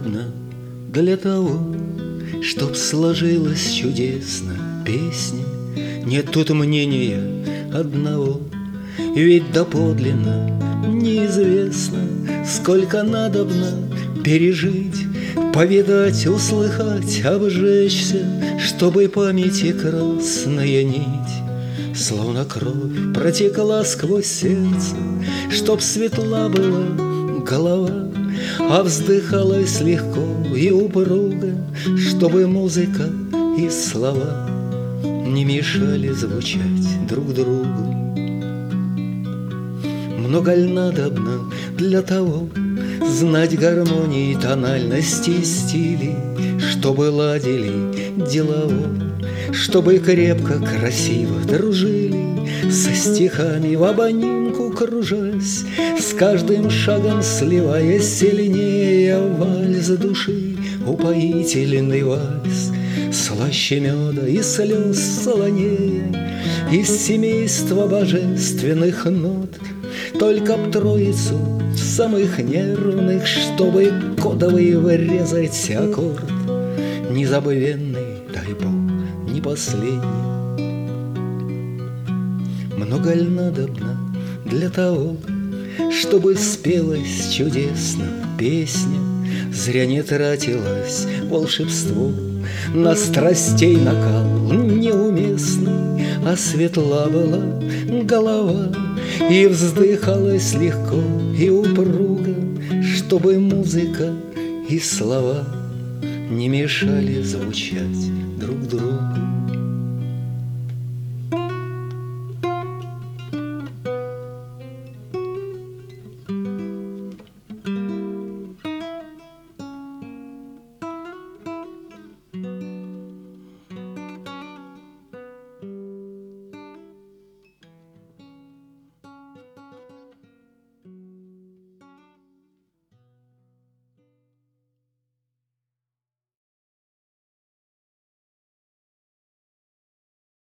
надобно для того, чтоб сложилась чудесно песня? Нет тут мнения одного, ведь доподлинно неизвестно, сколько надобно пережить, повидать, услыхать, обжечься, чтобы памяти красная нить, словно кровь, протекла сквозь сердце, чтоб светла была голова, а вздыхалась легко и упруго, чтобы музыка и слова не мешали звучать друг другу. Много ль надобно для того знать гармонии, тональности и стилей, чтобы ладили делово, чтобы крепко, красиво дружили, со стихами в обнимку кружась, с каждым шагом сливаясь сильнее в вальс души, упоительный вальс, слаще меда и слез солонее, из семейства божественных нот. Только б троицу самых нервных, чтобы кодовый врезать аккорд, незабвенный, дай Бог, не последний. Много ль надобно для того, чтобы спелась чудесно песня, зря не тратилось волшебство на страстей накал неуместный, а светла была голова, и вздыхалась легко и упруго, чтобы музыка и слова не мешали звучать друг другу.